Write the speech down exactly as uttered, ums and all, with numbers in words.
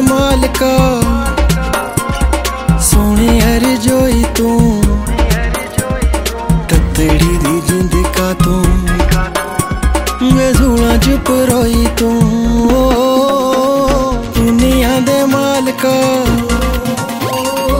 मालिका सोने हर जोई तू ततड़ी दी जिंद का तू मैं झूला चुप रोई तू।